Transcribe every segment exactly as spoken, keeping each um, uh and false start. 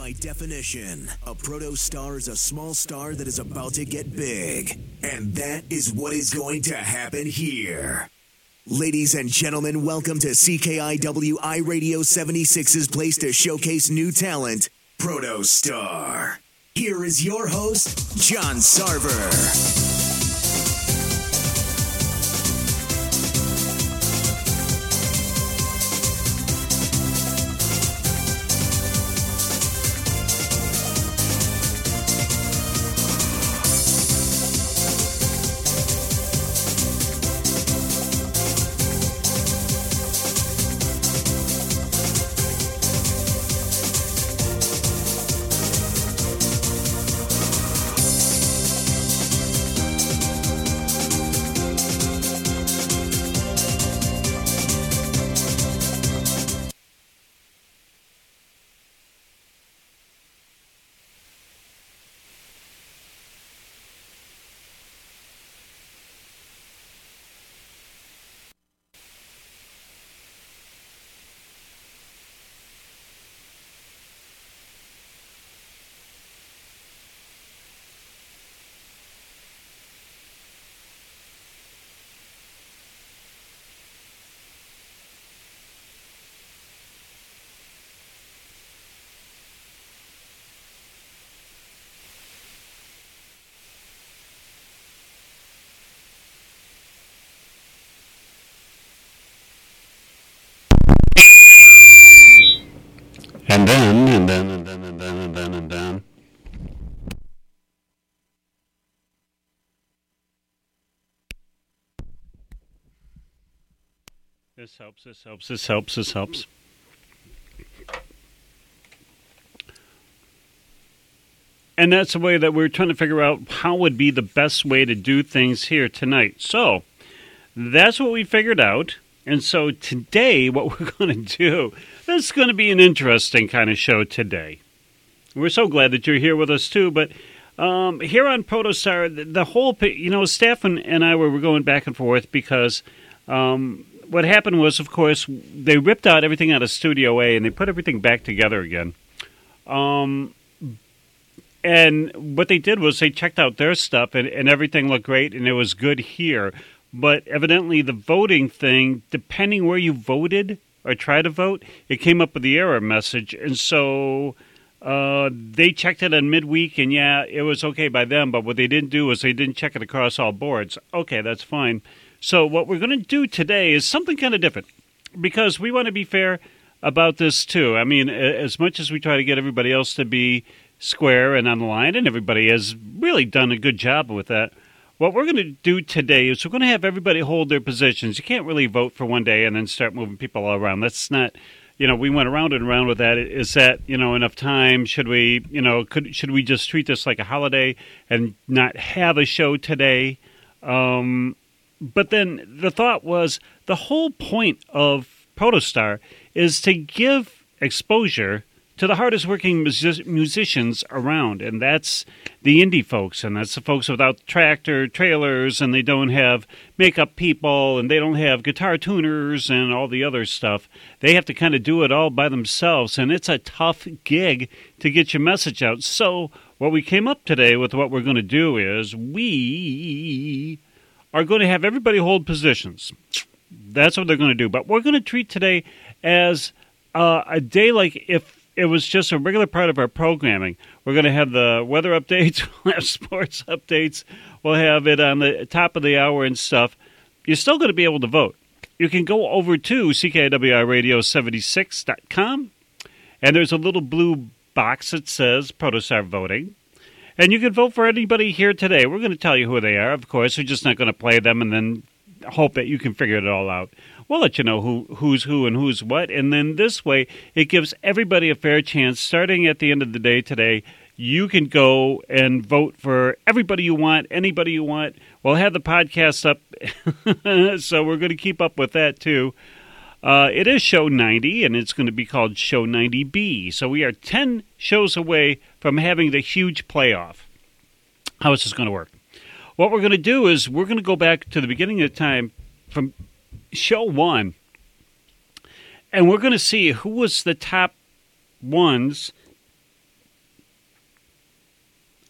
By definition, a protostar is a small star that is about to get big. And that is what is going to happen here. Ladies and gentlemen, welcome to C K I W I Radio seventy-six's place to showcase new talent, Protostar. Here is your host, John Sarver. And then, and then, and then, and then, and then, and then. This helps, this helps, this helps, this helps. And that's the way that we're trying to figure out how would be the best way to do things here tonight. So, that's what we figured out. And so today, what we're going to do, this is going to be an interesting kind of show today. We're so glad that you're here with us, too. But um, here on Protostar, the, the whole, you know, Steph and, and I were, were going back and forth because um, what happened was, of course, they ripped out everything out of Studio A and they put everything back together again. Um, and what they did was they checked out their stuff and, and everything looked great and it was good here. But evidently the voting thing, depending where you voted or tried to vote, it came up with the error message. And so uh, they checked it on midweek, and yeah, it was okay by them. But what they didn't do was they didn't check it across all boards. Okay, that's fine. So what we're going to do today is something kind of different because we want to be fair about this too. I mean, as much as we try to get everybody else to be square and on the line, and everybody has really done a good job with that, what we're going to do today is we're going to have everybody hold their positions. You can't really vote for one day and then start moving people all around. That's not, you know, we went around and around with that. Is that, you know, enough time? Should we, you know, could should we just treat this like a holiday and not have a show today? Um, but then the thought was the whole point of Protostar is to give exposure to the hardest working music- musicians around, and that's the indie folks, and that's the folks without tractor trailers, and they don't have makeup people, and they don't have guitar tuners and all the other stuff. They have to kind of do it all by themselves, and it's a tough gig to get your message out. So what we came up today with what we're going to do is we are going to have everybody hold positions. That's what they're going to do, but we're going to treat today as uh, a day like if it was just a regular part of our programming. We're going to have the weather updates, we'll have sports updates, we'll have it on the top of the hour and stuff. You're still going to be able to vote. You can go over to C K I W I radio seventy-six dot com, and there's a little blue box that says Protostar Voting. And you can vote for anybody here today. We're going to tell you who they are, of course. We're just not going to play them and then hope that you can figure it all out. We'll let you know who who's who and who's what, and then this way it gives everybody a fair chance. Starting at the end of the day today, you can go and vote for everybody you want, anybody you want. We'll have the podcast up, so we're going to keep up with that too. Uh, it is show ninety, and it's going to be called Show ninety B. So we are ten shows away from having the huge playoff. How is this going to work? What we're going to do is we're going to go back to the beginning of time from show one, and we're going to see who was the top ones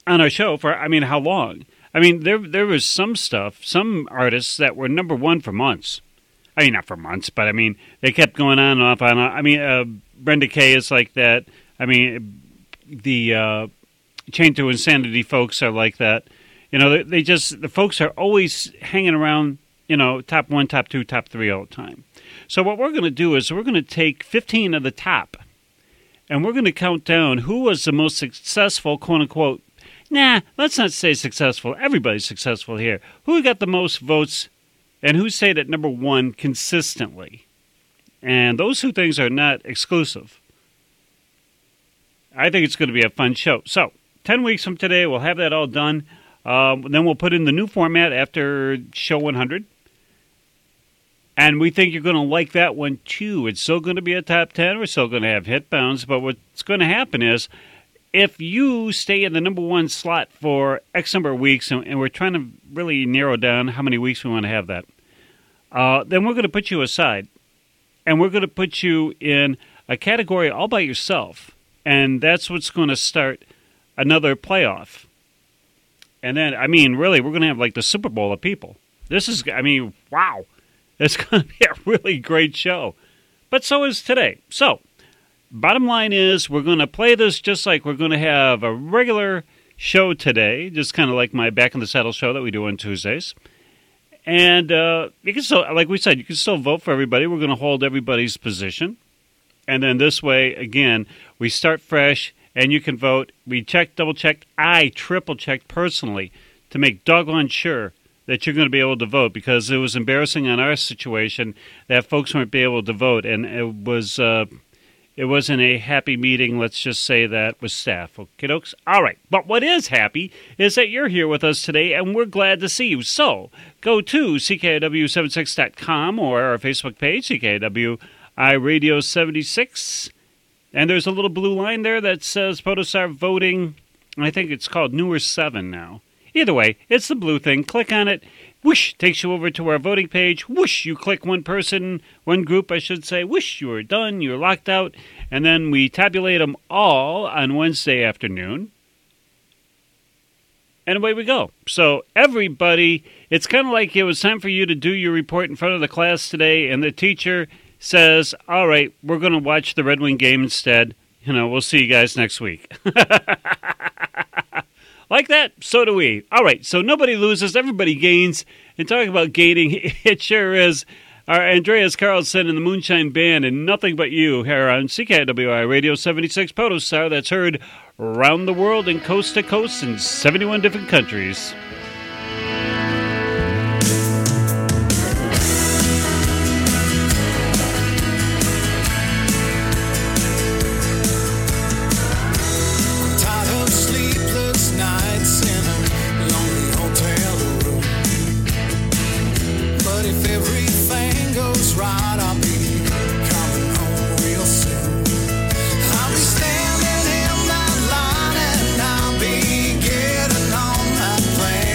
on our show for, I mean, how long? I mean, there there was some stuff, some artists that were number one for months. I mean, not for months, but I mean, they kept going on and off on. I mean, uh, Brenda Kay is like that. I mean, the uh, Chained to Insanity folks are like that. You know, they, they just, the folks are always hanging around, you know, top one, top two, top three all the time. So what we're going to do is we're going to take fifteen of the top, and we're going to count down who was the most successful, quote-unquote, nah, let's not say successful. Everybody's successful here. Who got the most votes and who stayed at number one consistently? And those two things are not exclusive. I think it's going to be a fun show. So, ten weeks from today, we'll have that all done. Um, then we'll put in the new format after show one hundred. And we think you're going to like that one, too. It's still going to be a top ten. We're still going to have hit bounds. But what's going to happen is, if you stay in the number one slot for X number of weeks, and, and we're trying to really narrow down how many weeks we want to have that, uh, then we're going to put you aside. And we're going to put you in a category all by yourself. And that's what's going to start another playoff. And then, I mean, really, we're going to have like the Super Bowl of people. This is, I mean, wow. It's going to be a really great show. But so is today. So, bottom line is, we're going to play this just like we're going to have a regular show today, just kind of like my Back in the Saddle show that we do on Tuesdays. And uh, you can still, like we said, you can still vote for everybody. We're going to hold everybody's position. And then this way, again, we start fresh, and you can vote. We checked, double-checked. I triple-checked personally to make doggone sure that you're going to be able to vote, because it was embarrassing on our situation that folks weren't be able to vote, and it was uh, it wasn't a happy meeting, let's just say that, with staff. Okay, dokes? All right, but what is happy is that you're here with us today, and we're glad to see you. So go to C K I W seventy-six dot com or our Facebook page, C K I W I Radio seventy-six, and there's a little blue line there that says Protostar Voting. I think it's called Newer seven now. Either way, it's the blue thing. Click on it. Whoosh, takes you over to our voting page. Whoosh, you click one person, one group, I should say. Whoosh, you are done. You're locked out. And then we tabulate them all on Wednesday afternoon. And away we go. So everybody, it's kind of like it was time for you to do your report in front of the class today, and the teacher says, all right, we're going to watch the Red Wing game instead. You know, we'll see you guys next week. Like that? So do we. All right, so nobody loses, everybody gains. And talking about gaining, it sure is our Andreas Carlson and the Moonshine Band and Nothing But You here on C K I W I Radio seventy-six Protostar, that's heard around the world and coast to coast in seventy-one different countries. Standing in that line and I'll be getting on that plane.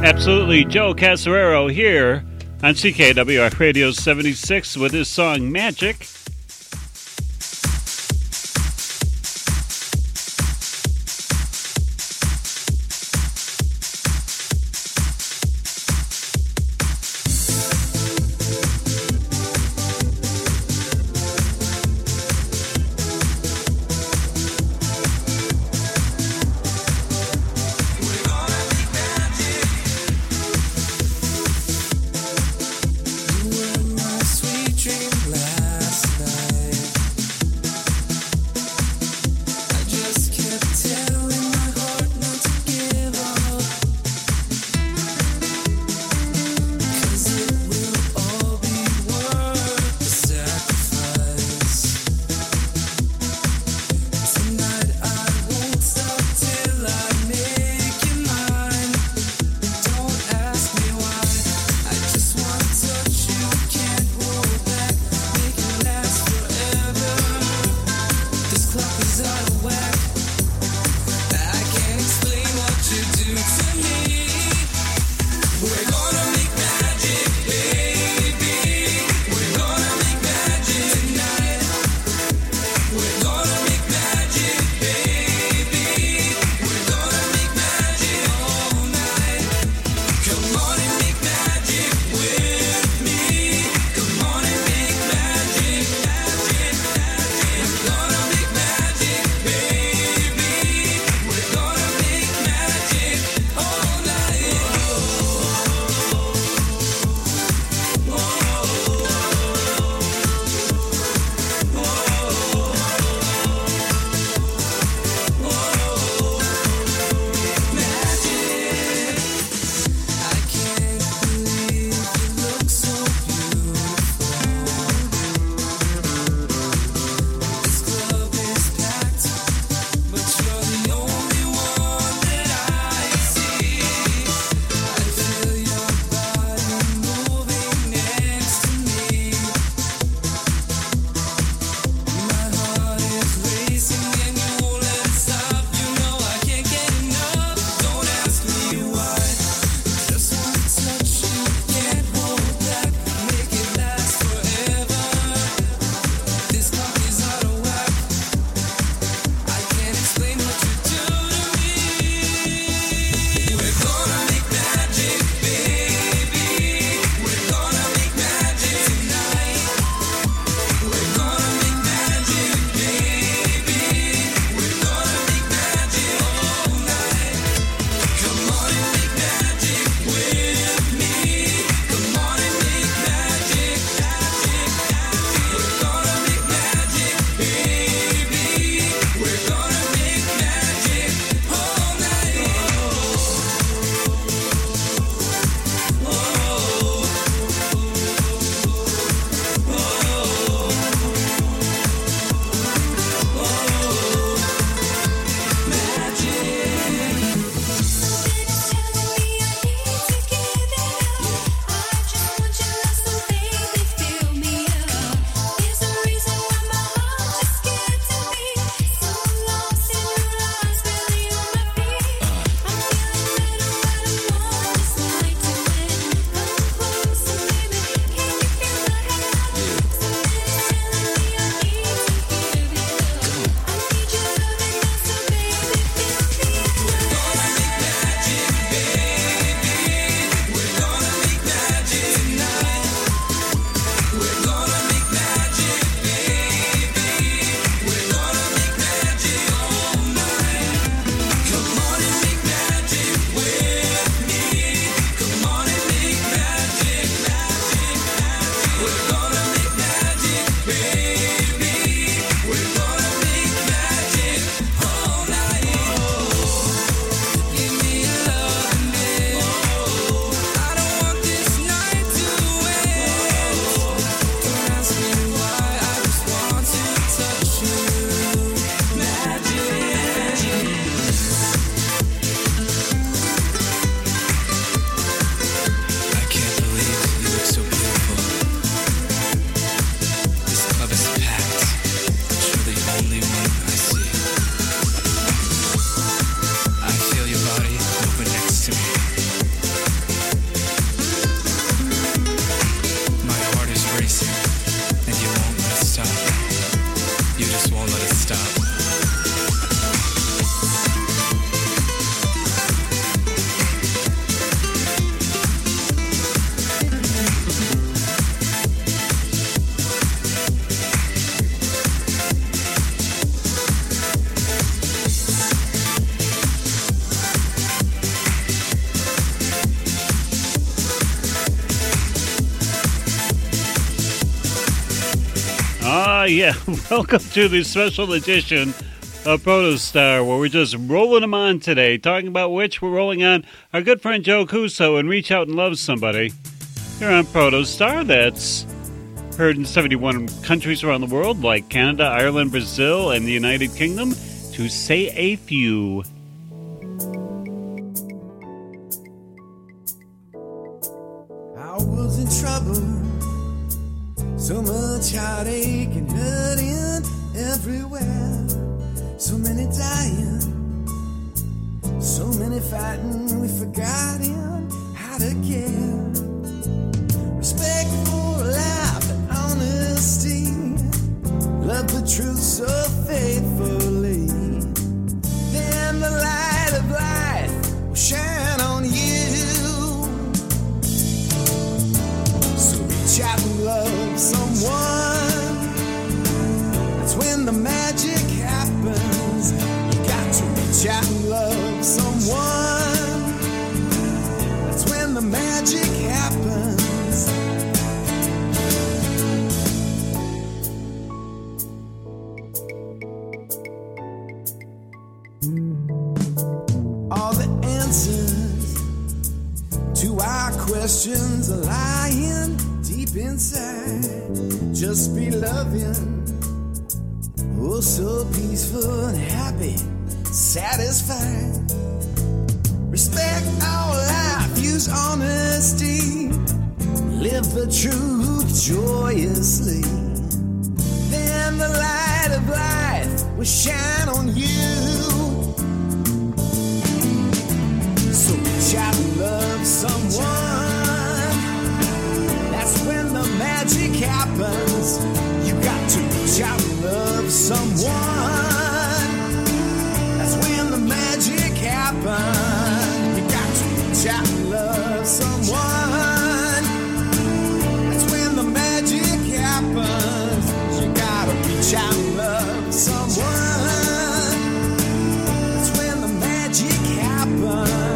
Absolutely, Joe Casorero here on C K W R Radio seventy-six with his song Magic. Sweet dream last night. Ah, uh, yeah. Welcome to the special edition of Protostar, where we're just rolling them on today. Talking about which, we're rolling on our good friend Joe Cuso and Reach Out and Love Somebody. Here on Protostar, that's heard in seventy-one countries around the world, like Canada, Ireland, Brazil, and the United Kingdom, to say a few. I was in trouble. So much heartache and hurting everywhere. So many dying. So many fighting. We forgotten how to care. Respect for life and honesty. Love the truth so faithfully. Then the light of life will shine on you. So reach out and love someone. That's when the magic happens. You got to reach out and love someone. That's when the magic happens. All the answers to our questions are lying deep inside. Just be loving, oh so peaceful and happy, satisfied. Respect our life, use honesty, live the truth joyously. Then the light of life will shine on you. So reach out and love someone. That's when the magic happens. You got to reach out and love someone. That's when the magic happens. You got to reach out and love someone. That's when the magic happens. You gotta reach out and love someone. That's when the magic happens.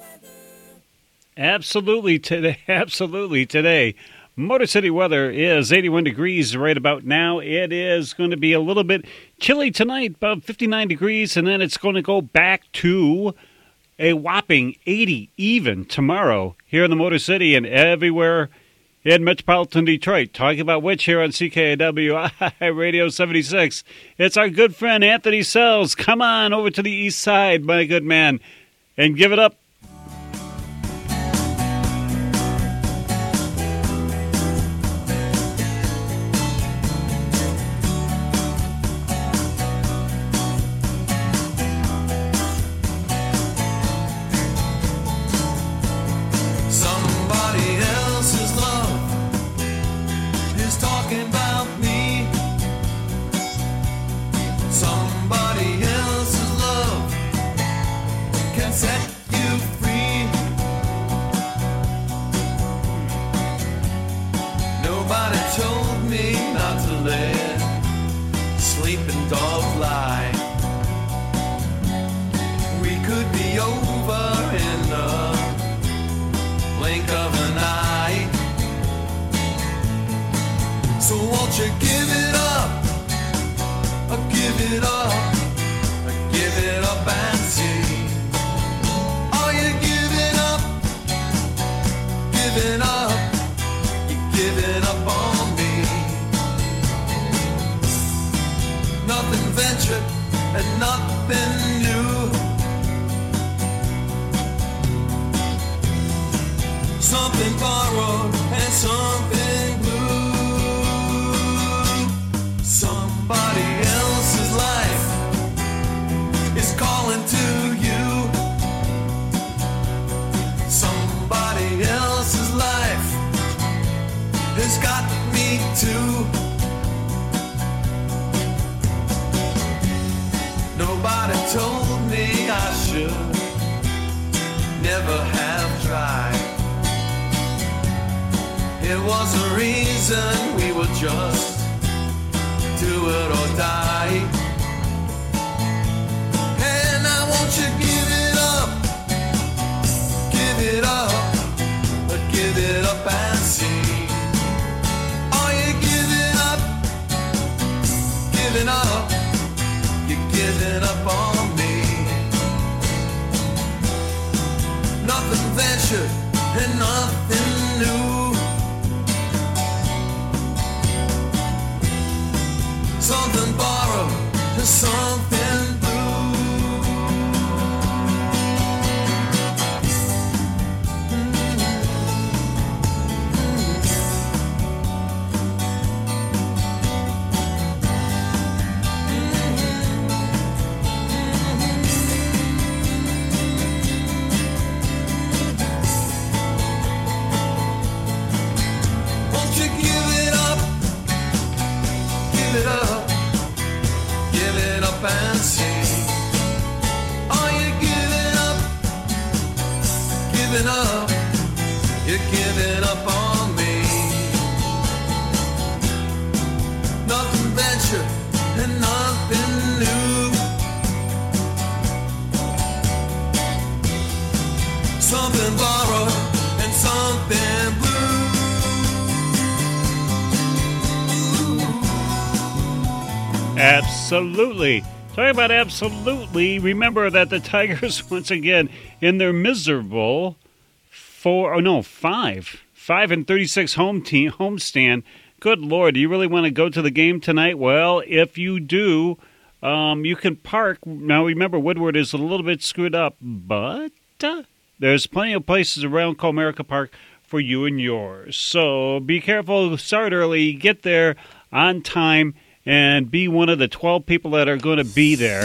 Absolutely today. Absolutely today. Motor City weather is eighty-one degrees right about now. It is going to be a little bit chilly tonight, about fifty-nine degrees, and then it's going to go back to a whopping eighty even tomorrow here in the Motor City and everywhere in metropolitan Detroit. Talking about which here on C K A W I Radio seventy-six. It's our good friend Anthony Sells. Come on over to the east side, my good man, and give it up. Absolutely. Talking about absolutely, remember that the Tigers, once again, in their miserable four, oh no, five, five and thirty-six home team, homestand. Good Lord, do you really want to go to the game tonight? Well, if you do, um, you can park. Now, remember, Woodward is a little bit screwed up, but uh, there's plenty of places around Comerica Park for you and yours. So be careful, start early, get there on time, and be one of the twelve people that are going to be there.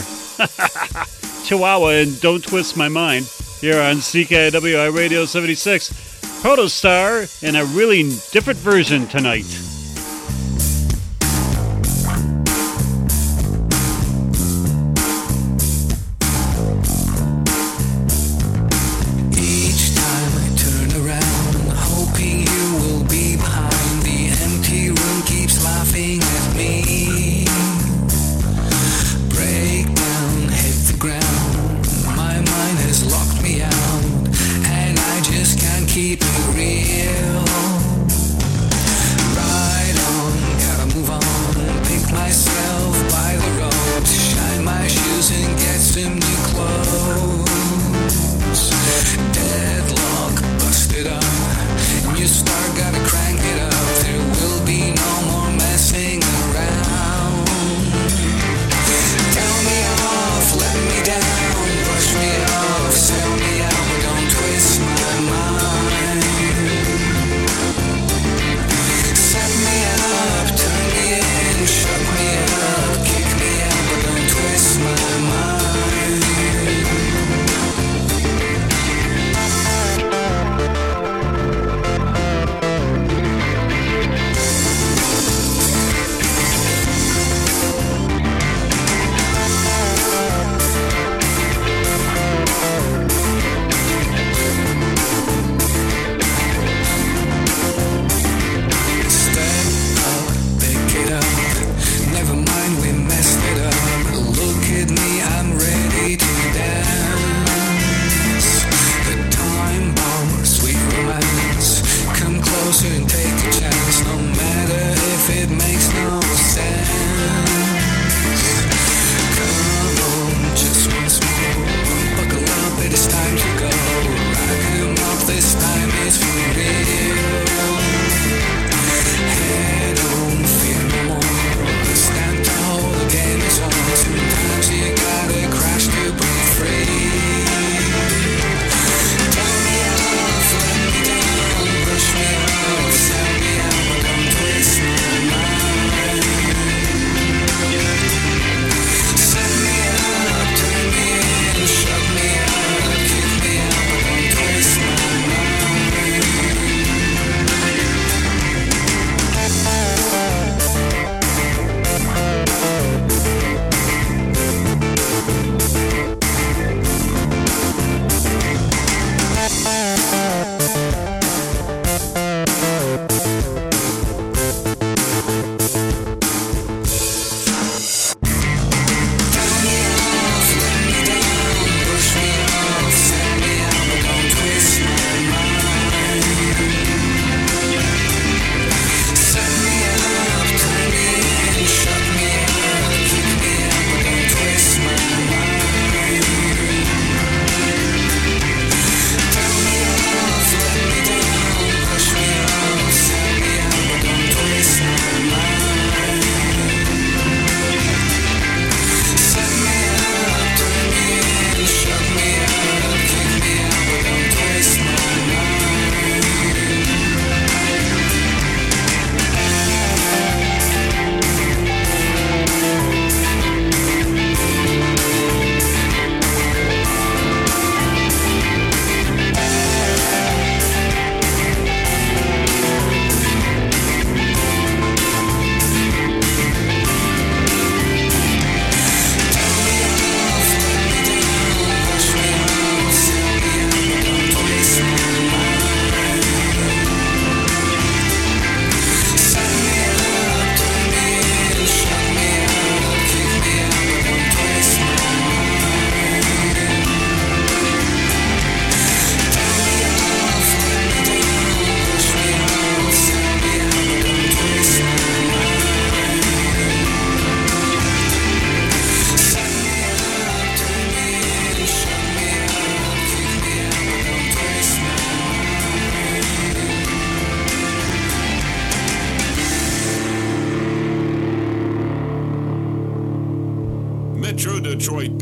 Chihuahua, and don't twist my mind. Here on C K W I Radio seventy-six. Protostar in a really different version tonight. Breakdown, hit the ground. My mind has locked me out.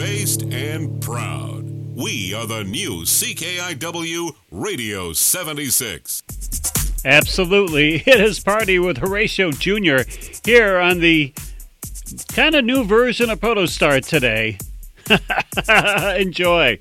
faith-based, and proud. We are the new C K I W Radio seventy-six. Absolutely. It is Party with Horatio Junior here on the kind of new version of Protostar today. Enjoy.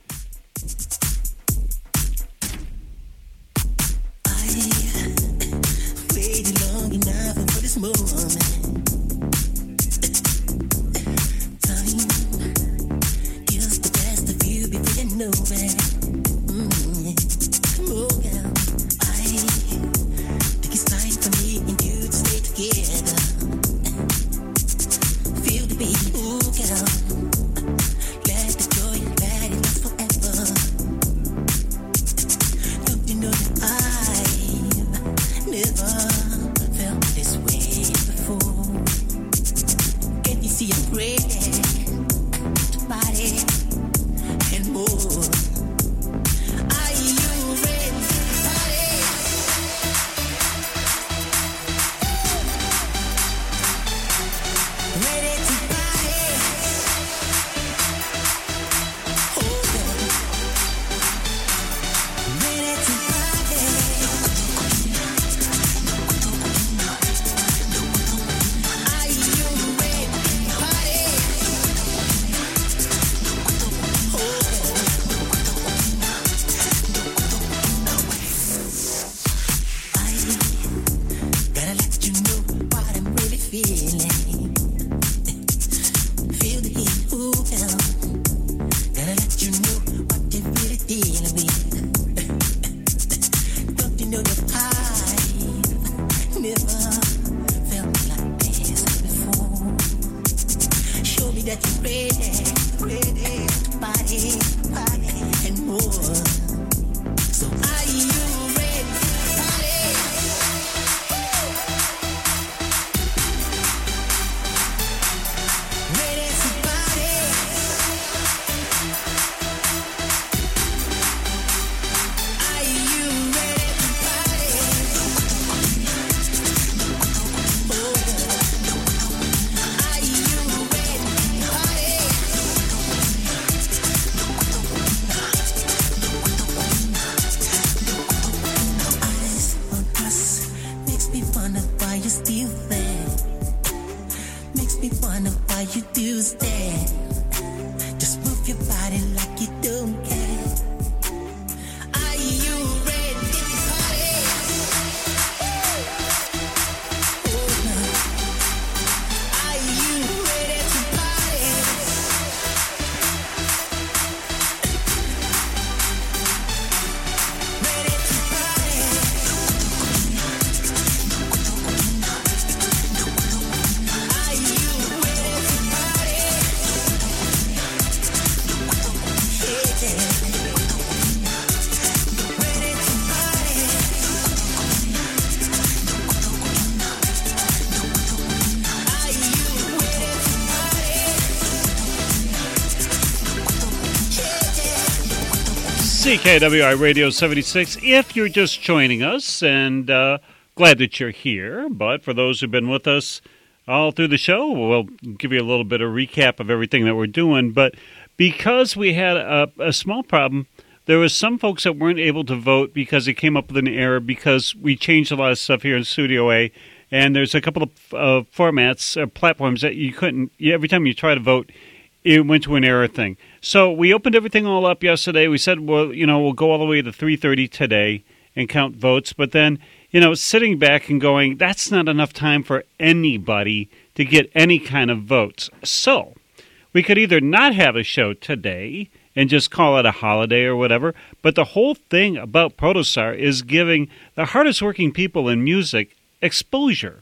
C K W I Radio seventy-six, if you're just joining us, and uh, glad that you're here. But for those who've been with us all through the show, we'll give you a little bit of recap of everything that we're doing. But because we had a, a small problem, there was some folks that weren't able to vote because it came up with an error because we changed a lot of stuff here in Studio A. And there's a couple of uh, formats, uh, platforms that you couldn't, every time you try to vote, it went to an error thing. So we opened everything all up yesterday. We said, well, you know, we'll go all the way to three thirty today and count votes. But then, you know, sitting back and going, that's not enough time for anybody to get any kind of votes. So we could either not have a show today and just call it a holiday or whatever, but the whole thing about Protostar is giving the hardest working people in music exposure.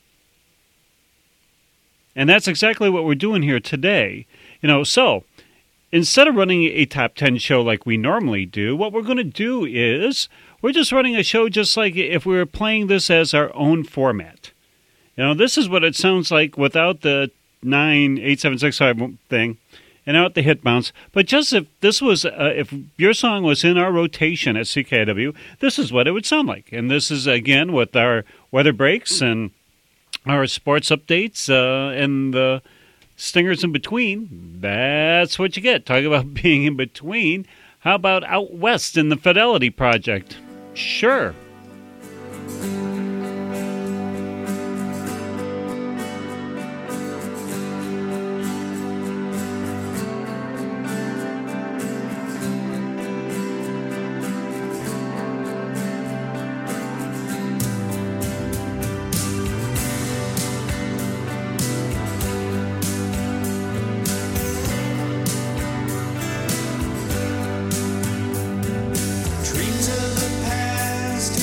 And that's exactly what we're doing here today. You know, so instead of running a top ten show like we normally do, what we're going to do is we're just running a show just like if we were playing this as our own format. You know, this is what it sounds like without the nine eight seven six five thing and out the hit bounce. But just if this was, uh, if your song was in our rotation at C K W, this is what it would sound like. And this is, again, with our weather breaks and our sports updates uh, and the Stingers in between, that's what you get. Talk about being in between. How about Out West in the Fidelity Project? Sure. Dreams of the past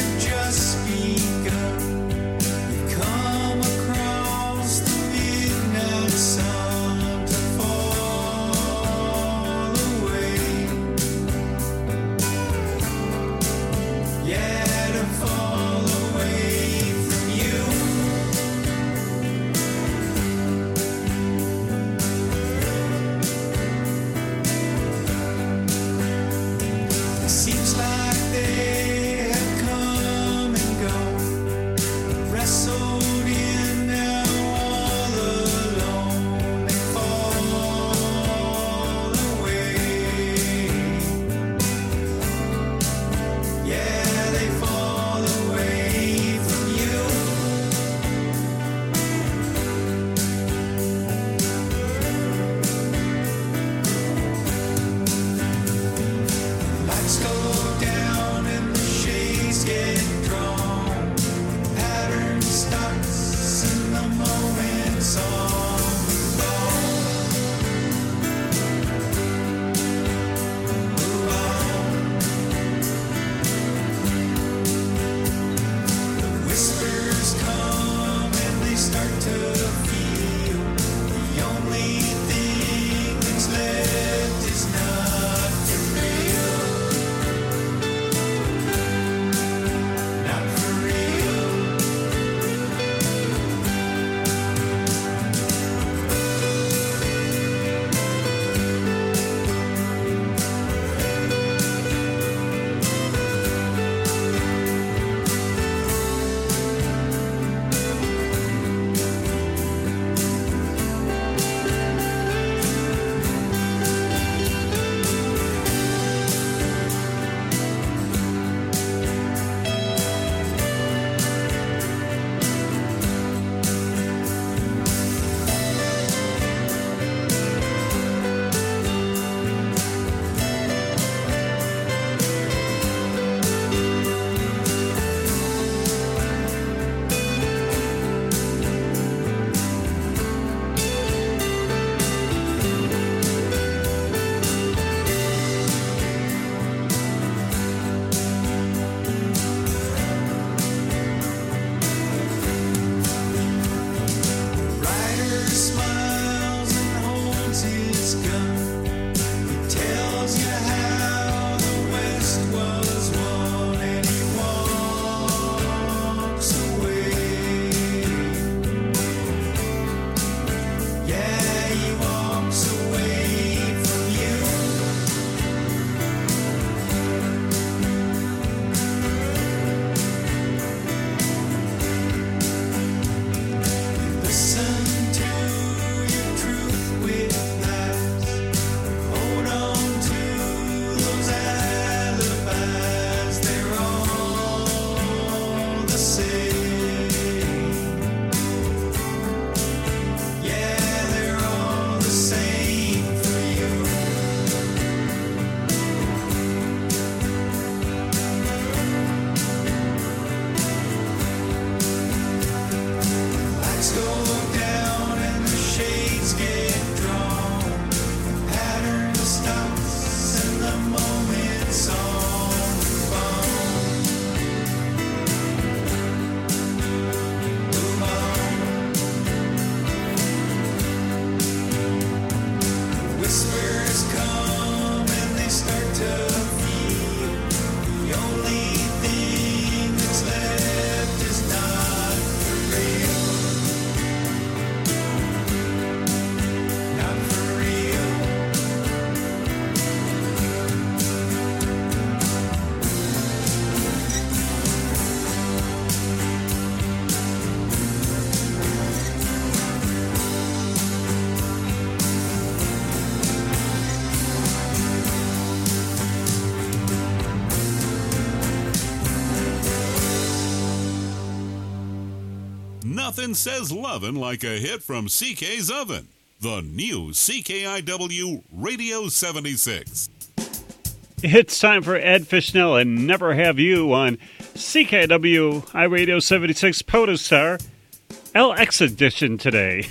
Nothing says lovin' like a hit from C K's Oven. The new C K I W Radio seventy-six. It's time for Ed Fishnell and Never Have You on C K I W iRadio seventy-six Protostar L X edition today.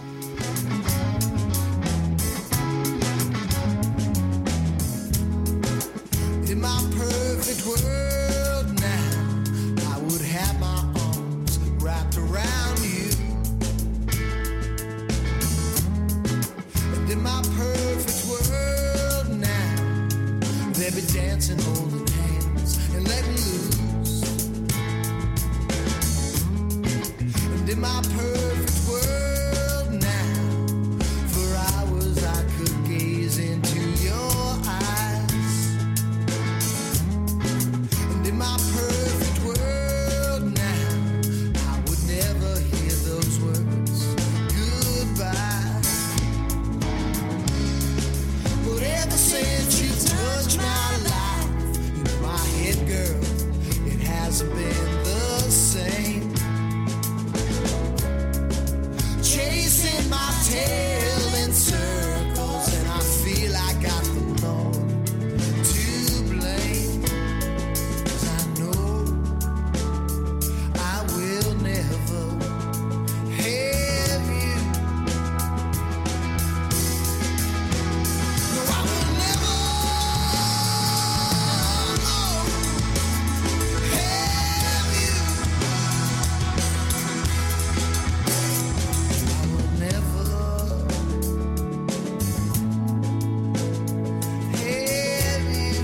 In my perfect world now, I would have my arms wrapped around you. And in my perfect world now, they'd be dancing, holding hands, and letting loose. And in my perfect world now, for hours I could gaze into your eyes. And in my perfect world now, I would never hear those words, goodbye. But ever since you touched my life, in my head, girl, it hasn't been the same. Chasing my tail in circles, and I feel I got the Lord to blame. 'Cause I know I will never have you. No, I will never have you. I will never have you.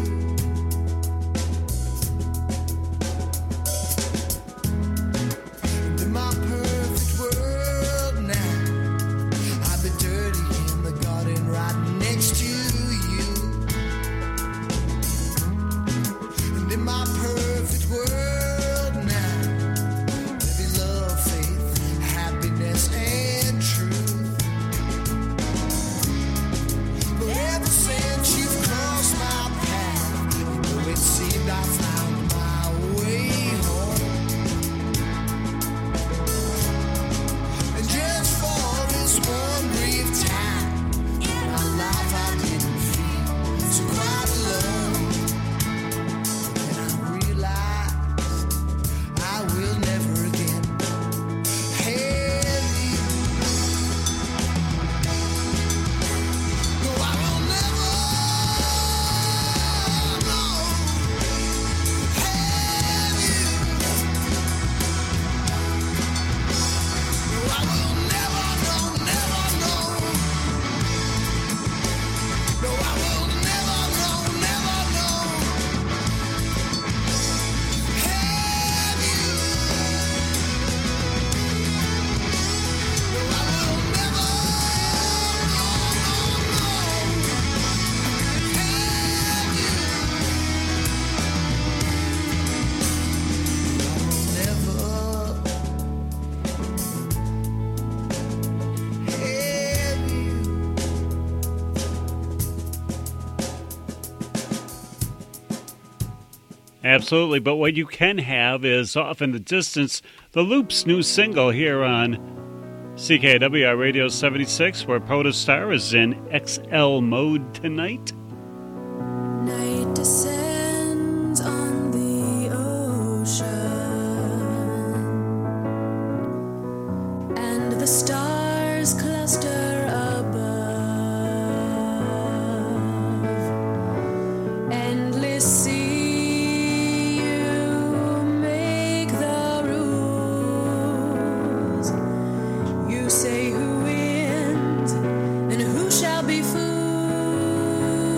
And in my perfect world now, I'd be dirty in the garden right next to you. And in my perfect world now, there'd be love, faith, happiness, and truth. But ever since you've crossed my path, you know it seemed I found my way home. And just for this one brief time in my life, I didn't feel so quite alone. And I realized I will never again have you. No, I will never, no, have you. No, I will never, no, never, no. No, I will never, no, never, no. Have you. No, I will never, no, no, no. Have you. I will never have you. Absolutely, but what you can have is off in the distance, The Loop's new single here on C K W iRadio seventy-six, where Protostar is in X L mode tonight. Night descends on the ocean, and the stars cluster above. Endless sea, you make the rules. You say who wins and who shall be fooled.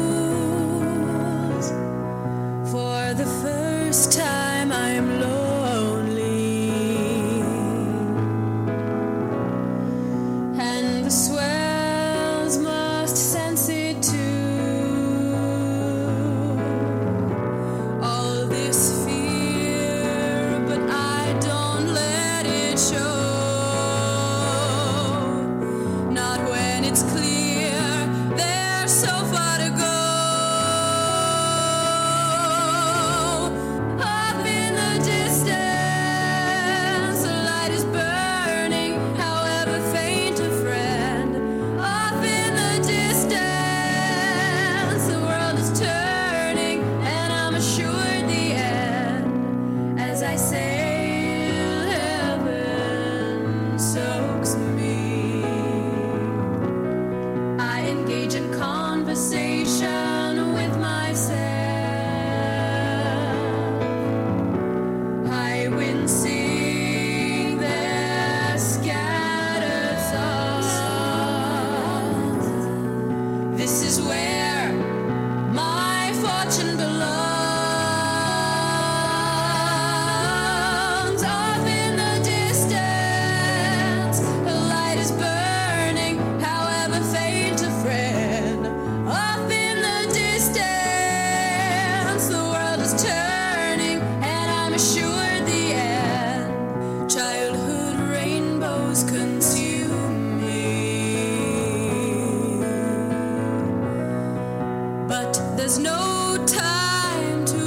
no time to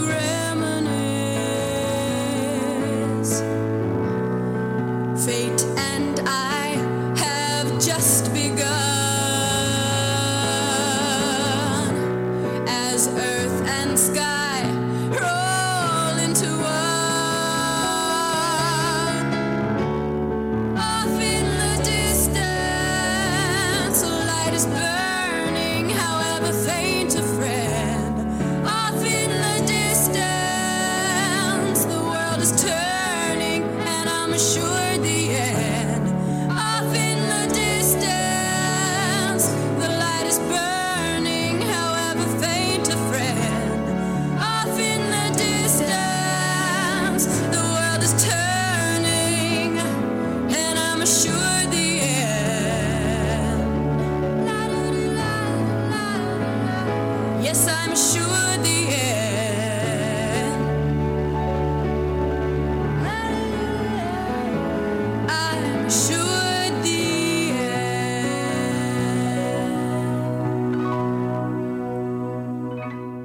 reminisce. Fate and I have just begun as earth and sky roll into one. Off in the distance, a light is burning, however faint a friend. Off in the distance, the world is turning, and I'm assured the end. Off in the distance, the light is burning, however faint a friend. Off in the distance, the world is turning, and I'm assured the end. Yes, I'm assured the end. I'm assured the end.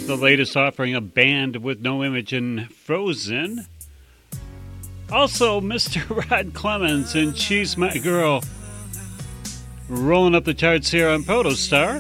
the latest offering of Band with No Image and Frozen. Also, Mister Rod Clemens and She's My Girl rolling up the charts here on Protostar.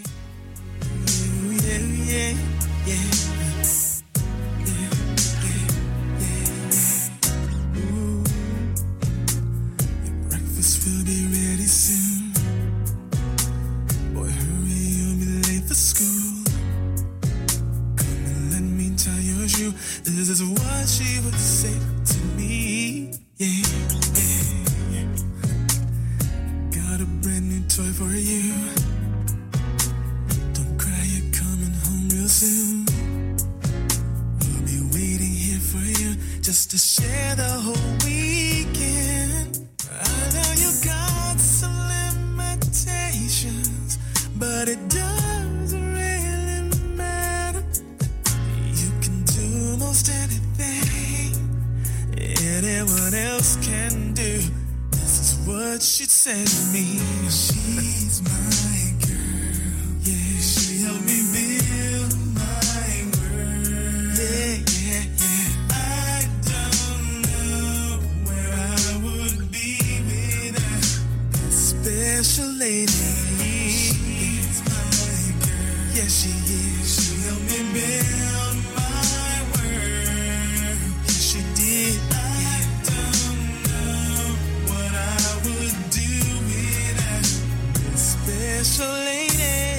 Breakfast will be ready soon. Boy, hurry, you'll be late for school. Come and let me tie your shoe. This is what she would say to me. Yeah, yeah, yeah. Got a brand new toy for you. Don't cry, you're coming home real soon. We'll be waiting here for you just to share the whole weekend. I know you got some limitations, but it doesn't really matter. You can do most anything anyone else can do. This is what she'd say to me. She's my girl. Yeah, she helped me build my world. Yeah, yeah, yeah. I don't know where I would be without this special lady. She's my girl. Yeah, she is. She helped me build my world. Yeah, she did. I don't know what I would do without this special lady.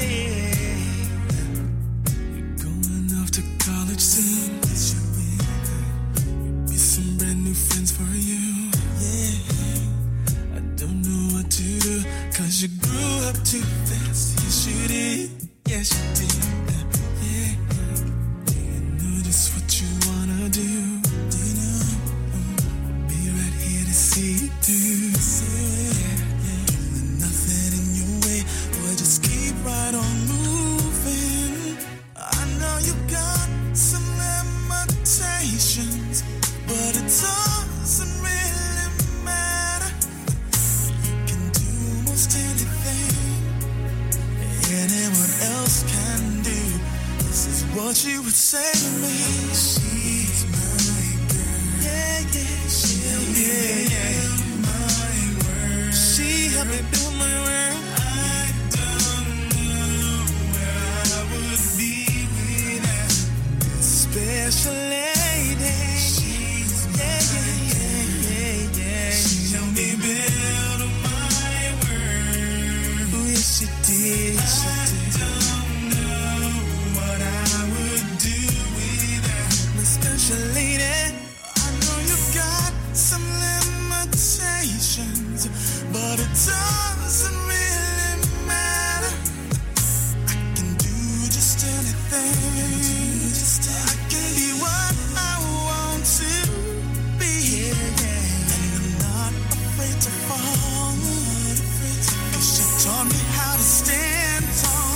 You're going off to college soon. Yes, you will. Be some brand new friends for you. Yeah. I don't know what to do, cause you grew up too fast. Yes, you did. Yes, you did. Yeah. You know just what you wanna do. Do you know? Be right here to see you through. Yeah, yeah. Don't let nothing in your way. Boy, just keep right on moving. I know you got some limitations, but it doesn't really matter. You can do most anything anyone else can do. This is what you would say to me. She's my girl. Yeah, yeah, she helped me build my world. She helped me build my world. I don't know where I would be without this special lady. She's yeah, yeah, yeah, yeah, yeah. She helped me build my world. Oh, yes, she did. She did. I don't know what I would do without my special lady. I know you got some limitations, but it doesn't really matter. I can do just anything. I can be what I want to be. And I'm not afraid to fall. Cause she taught me how to stand tall.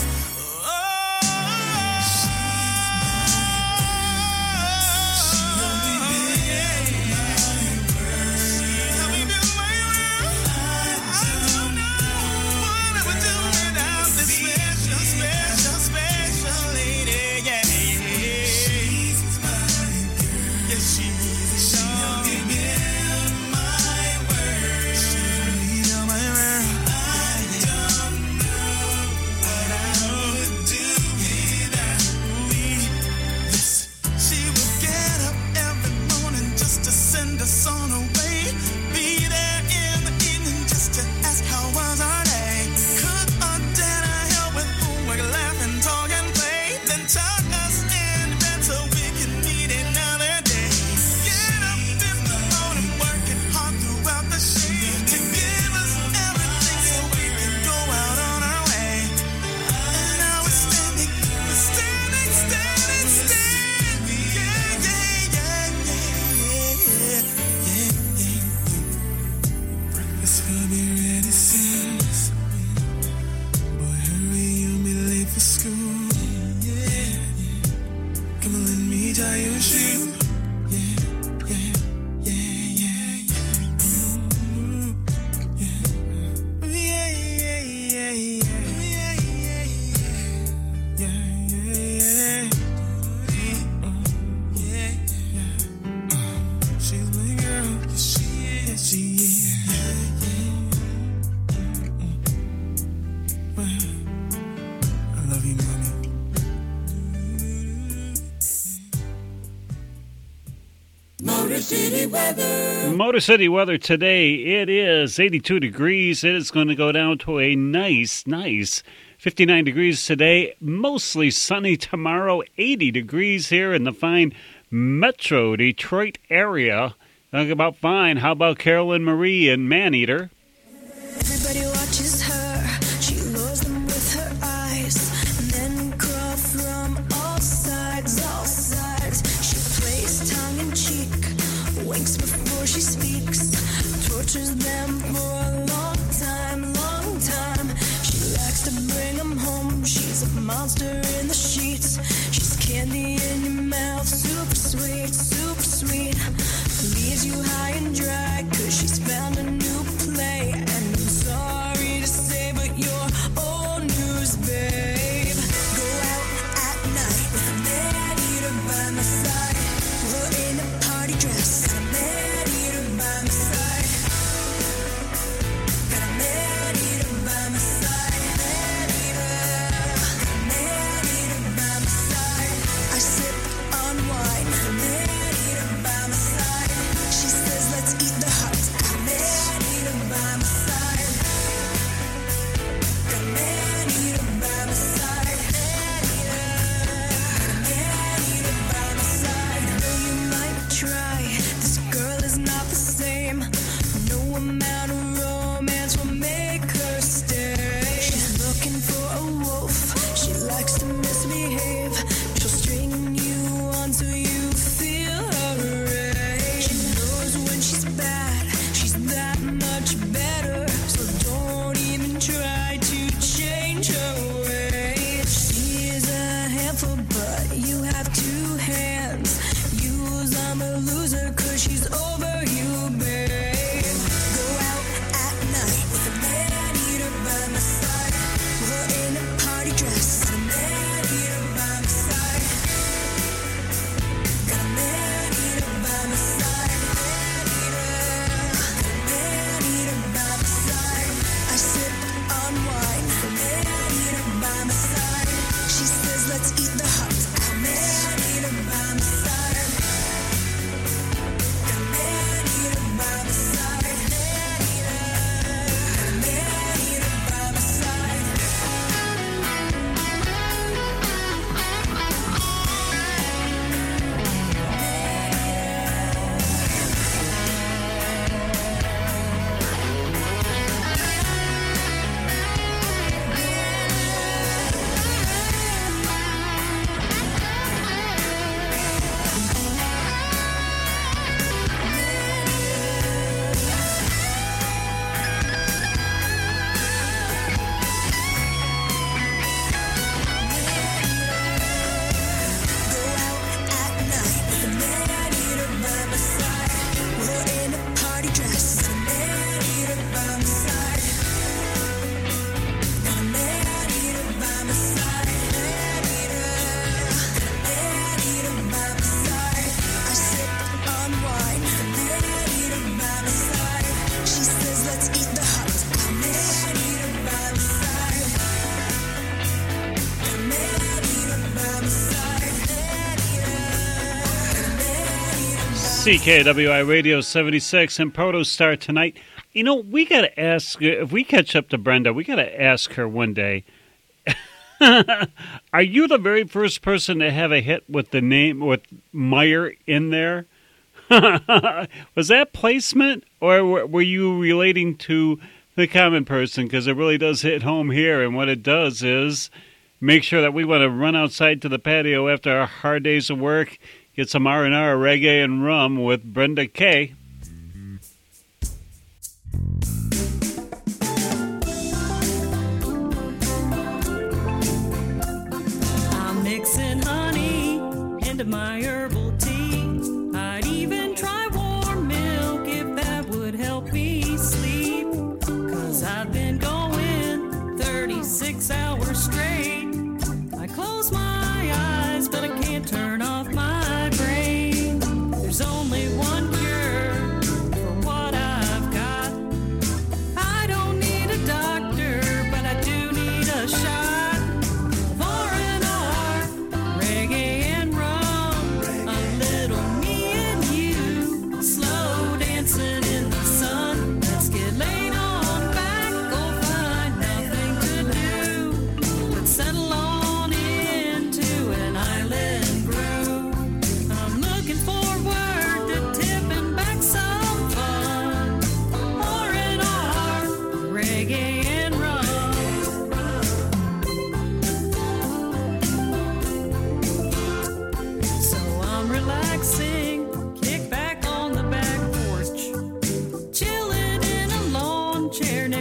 Motor City weather today, it is eighty-two degrees. It is going to go down to a nice, nice fifty-nine degrees today. Mostly sunny tomorrow, eighty degrees here in the fine Metro Detroit area. Talk about fine. How about Carolyn Marie and Maneater? Everybody watches her. She lures them with her eyes, and then crawl from all sides, all sides. She plays tongue in cheek, winks before she speaks, tortures them for a long time, long time. She likes to bring them home. She's a monster in the sheets. She's candy in your mouth, super sweet, super sweet. Leaves you high and dry, cause she's found a new play. And I'm sorry to say, but you're old news, babe. Go out at night with a man-eater by my side. We're in a party dress, got a man-eater by my side. Got a man-eater by my side. Man-eater, man-eater by my side. I sip on wine with a man-eater by my side. She says, let's eat the heart. Got a man-eater by my side. Got a man-eater by my side. Man-eater, man-eater by my side. I know you might try. This girl is not the same. No amount of romance will make her stay. She's looking for a wolf. She likes to misbehave. She'll string you on so you feel her rage. She knows when she's bad, she's that much better. So don't even try to change her ways. She is a handful, but you have two hands. Use I'm a loser, cause she's over you, babe. Go out at night with a man-eater by my side. We're in a party dress, got a man-eater by my side. Got a man-eater by my side. Man-eater, man-eater by my side. I sip on wine, got a man-eater by my side. She says, let's eat the heart. Got a man-eater by my side. Got a man-eater by my side. Man-eater, man-eater by my side. Go out at night with a man-eater by my side. We're in a party dress, got a man-eater by my side. Got a man-eater by my side. Man-eater, man-eater by my side. I sip on wine, got a man-eater by my side. She says, let's eat the heart. Got a man-eater by my side. Got a man-eater by my side. C K W I Radio seventy-six and Protostar tonight. You know, we got to ask, if we catch up to Brenda, we got to ask her one day, are you the very first person to have a hit with the name, with Meyer in there? Was that placement, or were were you relating to the common person? Because it really does hit home here, and what it does is make sure that we want to run outside to the patio after our hard days of work, get some R and R, reggae, and rum with Brenda Kay. I'm mixing honey into my herbal tea. I'd even try warm milk if that would help me sleep. Cause I've been going thirty-six hours straight. I close my eyes, but I can't turn off my brain. There's only one cure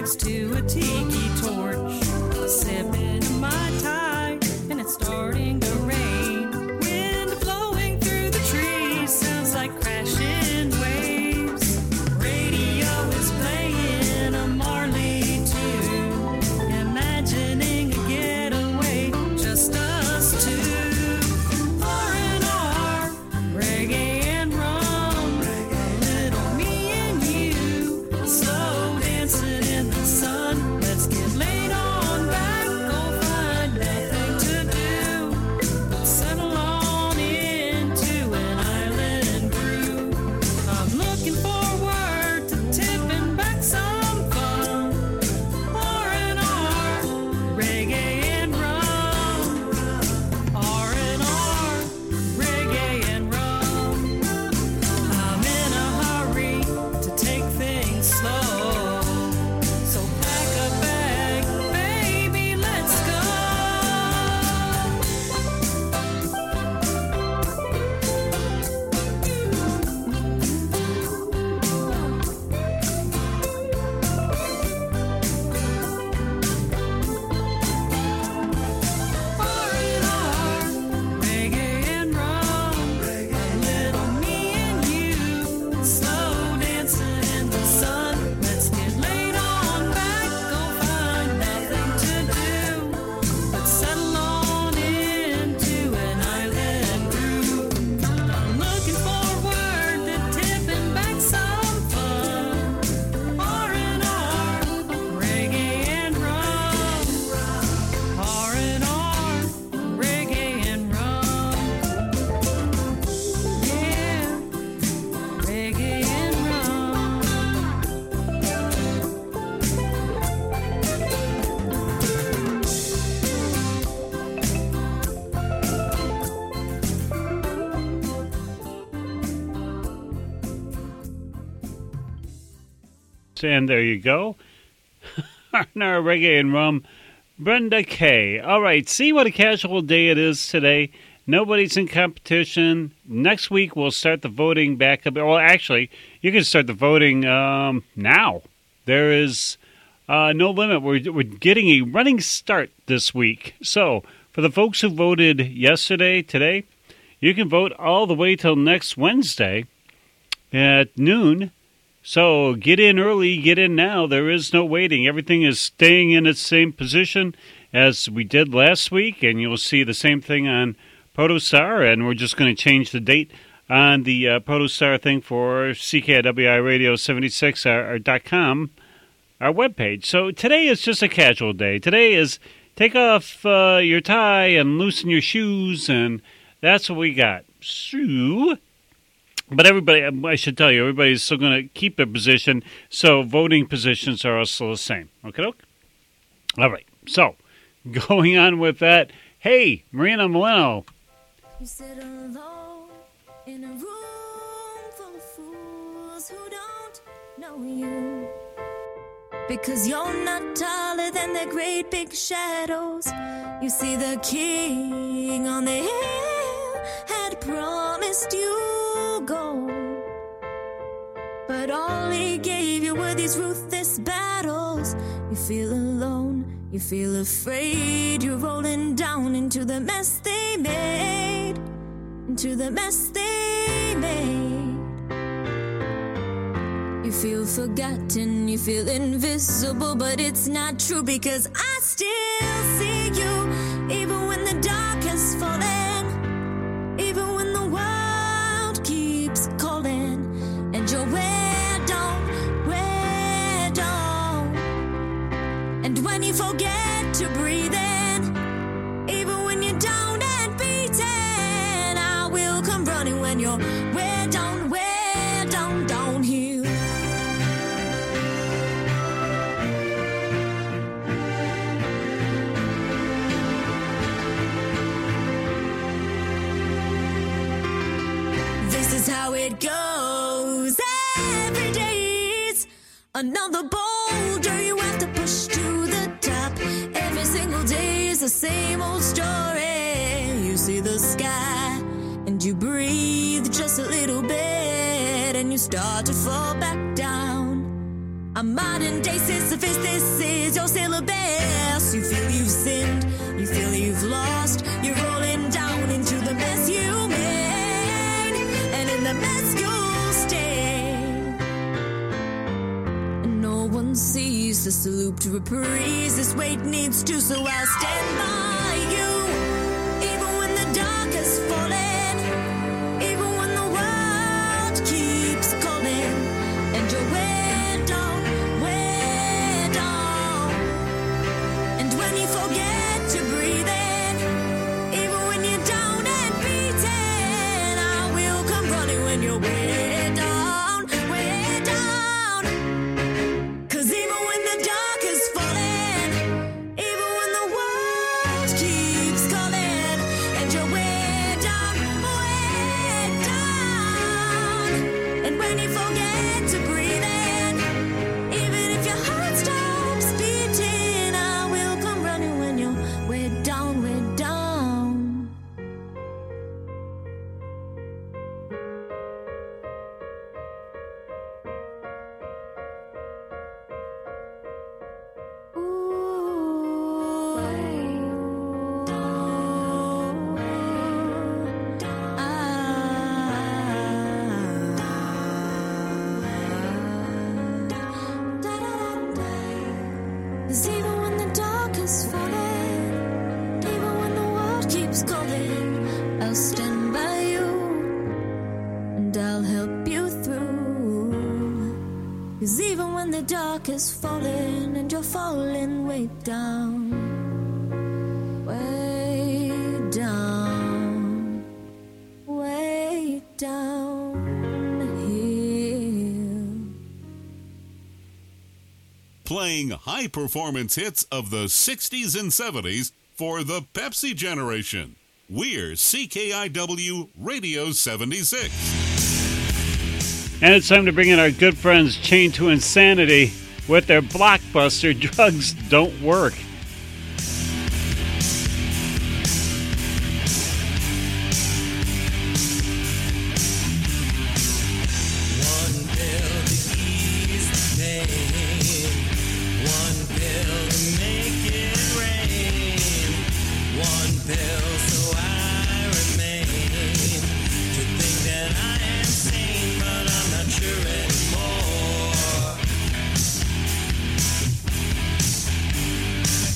next to a tiki torch, sipping a Mai Tai, and it's starting to rain. Wind blowing through the trees sounds like crashing waves. Radio is playing a Marley tune, imagining a getaway, just us two. R and R, reggae and rum, little me and you, slow dancing in the sun. Let's get laid on back, go find nothing to do, settle on into an island groove. I'm looking forward to tipping back some fun. R and R, reggae and rum. R and R, reggae and rum. I'm in a hurry to take things slow, so pack a bag, baby, let's go. R and R, reggae and rum, a little me and you, slow dancing in the sun. Let's get laid on back, go find nothing to do, but settle on into an island groove. I'm looking forward to tipping back some fun. R and R, reggae and rum. R and R, reggae and rum. Yeah, reggae and rum. And there you go. Our reggae and rum, Brenda Kay. All right, see what a casual day it is today. Nobody's in competition. Next week we'll start the voting back up. Well, actually, you can start the voting um, now. There is uh, no limit. We're, we're getting a running start this week. So for the folks who voted yesterday, today, you can vote all the way till next Wednesday at noon. So get in early, get in now. There is no waiting. Everything is staying in its same position as we did last week, and you'll see the same thing on Protostar, and we're just going to change the date on the uh, Protostar thing for C K I W I Radio seventy-six dot com, our webpage. So today is just a casual day. Today is take off uh, your tie and loosen your shoes, and that's what we got. So... But everybody, I should tell you, everybody's still going to keep their position, so voting positions are also the same. Okay, okay? All right, so going on with that, hey, Marina Milano. You sit alone in a room full of fools who don't know you. Because you're not taller than their great big shadows. You see the king on the hill had promised you gold, but all he gave you were these ruthless battles. You feel alone, you feel afraid. You're rolling down into the mess they made, into the mess they made. You feel forgotten, you feel invisible, but it's not true, because I still see you, even when the dark has fallen, even when the world keeps calling, and you're where down, where down. And when you forget to breathe in, even when you're down and beaten, I will come running when you're where down, where down, downhill. This is how it goes. Every day's another boulder you have to push to the top. Every single day is the same old story. You see the sky and you breathe just a little bit, and you start to fall back down. I A modern day Sisyphus, this is your syllabus. You feel you've sinned, you feel you've lost. You're rolling down into the mess you made, and in the mess you'll stay. And no one sees this looped reprise. This weight needs to, so I'll stand by you, even when the dark is falling, even when the world keeps calling, and you're way down, way down. And when you forget to breathe in, even when you're down and beaten, I will come running when you're way down, way down. 'Cause even when the dark is falling, even when the world keeps calling, and you're way down, way down. And when you forget to breathe in, even if your heart stops beating, I will come running when you're way down, way down. Cause even when the dark is falling, even when the world keeps calling, I'll stand by you, and I'll help you through. Cause even when the dark is falling, and you're falling way down, way down, way down hill. Playing high-performance hits of the sixties and seventies for the Pepsi generation. We're C K I W Radio seventy-six. And it's time to bring in our good friends Chained to Insanity with their blockbuster Drugs Don't Work. One pill to ease the pain, one pill to make it rain, one pill so I remain to think that I am sane, but I'm not sure anymore.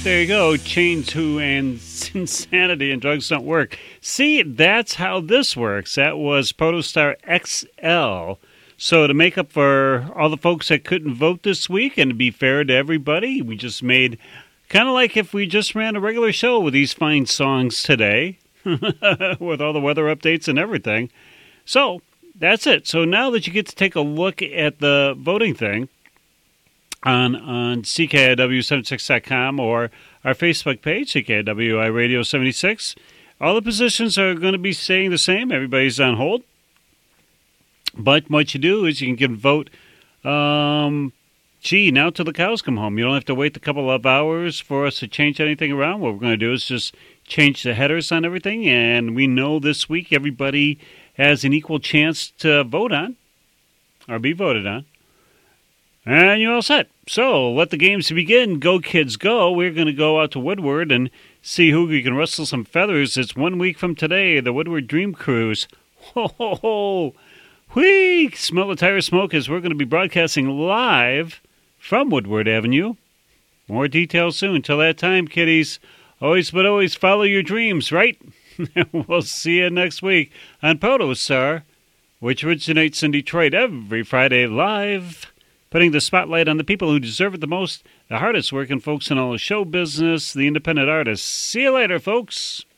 There you go. Chains Who and Insanity and Drugs Don't Work. See, that's how this works. That was Protostar X L. So to make up for all the folks that couldn't vote this week and to be fair to everybody, we just made kind of like if we just ran a regular show with these fine songs today with all the weather updates and everything. So that's it. So now that you get to take a look at the voting thing on, on C K I W seventy-six dot com or our Facebook page, C K I W I Radio seventy-six, all the positions are going to be staying the same. Everybody's on hold. But what you do is you can vote, um, gee, now till the cows come home. You don't have to wait a couple of hours for us to change anything around. What we're going to do is just change the headers on everything. And we know this week everybody has an equal chance to vote on or be voted on. And you're all set. So let the games begin. Go, kids, go. We're going to go out to Woodward and see who we can rustle some feathers. It's one week from today, the Woodward Dream Cruise. Ho, ho, ho. Whee! Smell the tire smoke as we're going to be broadcasting live from Woodward Avenue. More details soon. Till that time, kiddies, always but always follow your dreams, right? We'll see you next week on Protostar, which originates in Detroit every Friday live, putting the spotlight on the people who deserve it the most, the hardest working folks in all the show business, the independent artists. See you later, folks.